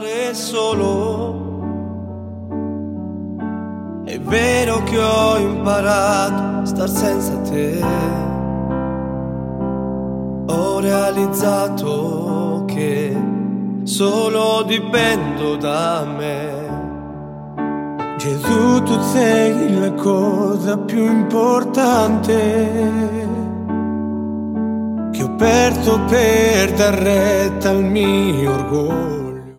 stare solo. È vero che ho imparato a star senza te. Ho realizzato che solo dipendo da me. Gesù, tu sei la cosa più importante che ho perso per dar retta al mio orgoglio.